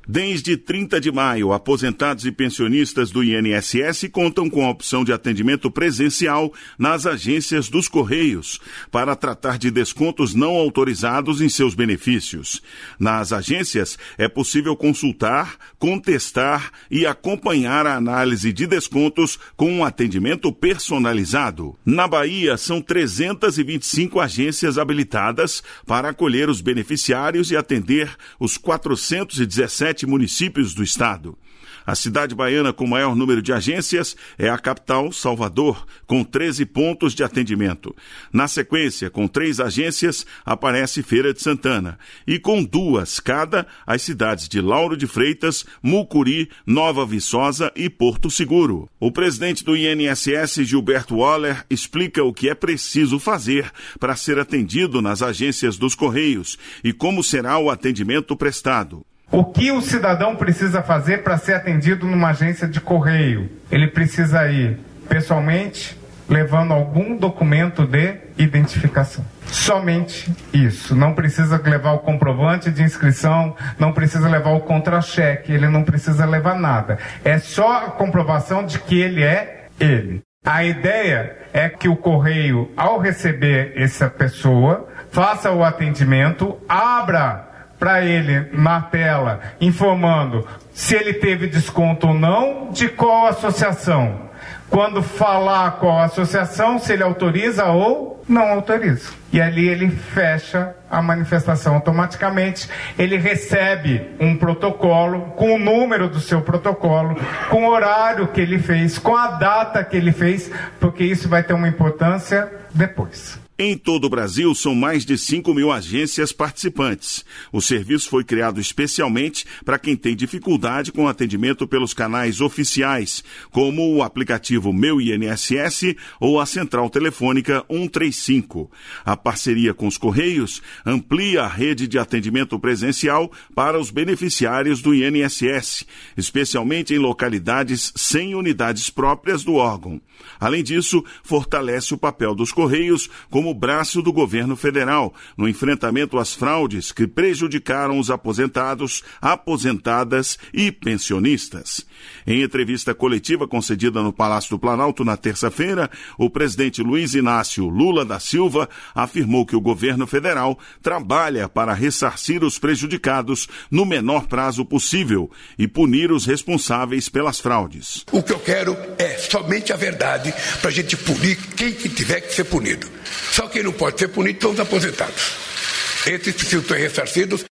Desde 30 de maio, aposentados e pensionistas do INSS contam com a opção de atendimento presencial nas agências dos Correios, para tratar de descontos não autorizados em seus benefícios. Nas agências, é possível consultar, contestar e acompanhar a análise de descontos com um atendimento personalizado. Na Bahia, são 325 agências habilitadas para acolher os beneficiários e atender os 417 municípios do estado. A cidade baiana com maior número de agências é a capital, Salvador, com 13 pontos de atendimento. Na sequência, com 3 agências, aparece Feira de Santana. E com 2 cada, as cidades de Lauro de Freitas, Mucuri, Nova Viçosa e Porto Seguro. O presidente do INSS, Gilberto Waller, explica o que é preciso fazer para ser atendido nas agências dos Correios e como será o atendimento prestado. O que o cidadão precisa fazer para ser atendido numa agência de correio? Ele precisa ir pessoalmente, levando algum documento de identificação. Somente isso. Não precisa levar o comprovante de inscrição, não precisa levar o contra-cheque, ele não precisa levar nada. É só a comprovação de que ele é ele. A ideia é que o correio, ao receber essa pessoa, faça o atendimento, abra para ele na tela, informando se ele teve desconto ou não, de qual associação. Quando falar qual associação, se ele autoriza ou não autoriza. E ali ele fecha a manifestação automaticamente. Ele recebe um protocolo com o número do seu protocolo, com o horário que ele fez, com a data que ele fez, porque isso vai ter uma importância depois. Em todo o Brasil, são mais de 5.000 agências participantes. O serviço foi criado especialmente para quem tem dificuldade com atendimento pelos canais oficiais, como o aplicativo Meu INSS ou a central telefônica 135. A parceria com os Correios amplia a rede de atendimento presencial para os beneficiários do INSS, especialmente em localidades sem unidades próprias do órgão. Além disso, fortalece o papel dos Correios como braço do governo federal no enfrentamento às fraudes que prejudicaram os aposentados, aposentadas e pensionistas. Em entrevista coletiva concedida no Palácio do Planalto na terça-feira, o presidente Luiz Inácio Lula da Silva afirmou que o governo federal trabalha para ressarcir os prejudicados no menor prazo possível e punir os responsáveis pelas fraudes. O que eu quero é somente a verdade para a gente punir quem que tiver que ser punido. Só quem não pode ser punido são os aposentados. Esses precisam ser ressarcidos.